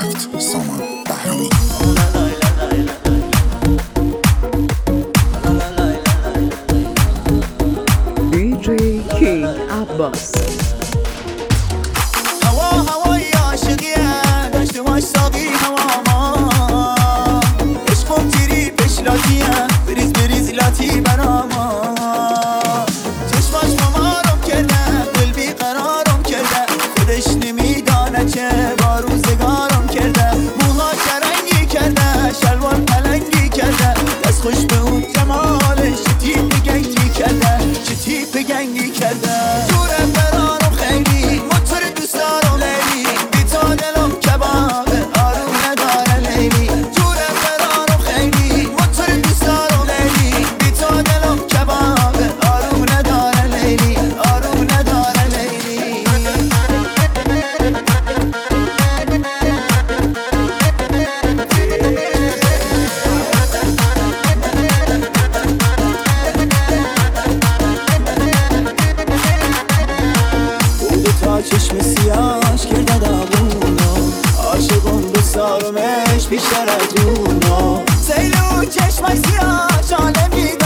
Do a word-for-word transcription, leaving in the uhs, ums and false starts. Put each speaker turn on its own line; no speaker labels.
رفت سامان بهرامی.
دی جی کینگ عباس.
هوا هوای عاشقیه داشته باش ساقی هوا ما عشقم تیری پیش لاتیه بریز بریز لاتی براما چشماش ممارم کرده دل بی قرارم کرده خودش نمیدانه چه با روزگارم کرده موها کرنگی کرده شلوار پلنگی کرده دست خوش به اون جمالش چه تیپ گنگی کرده چه تیپ گنگی کرده جوره برارم خیلی موتور دوست دارم لیلی بی تو دلم کبابه آروم نداره لیلی جوره برارم خیلی موتور دوست دارم لیلی بی تو دلم کبابه آروم نداره لیلی آروم نداره لیلی تا چشم سیاش کرده داغونو عاشقم دوست دارمش بیشتر از اونو سیلو چشمش سیاش عالمی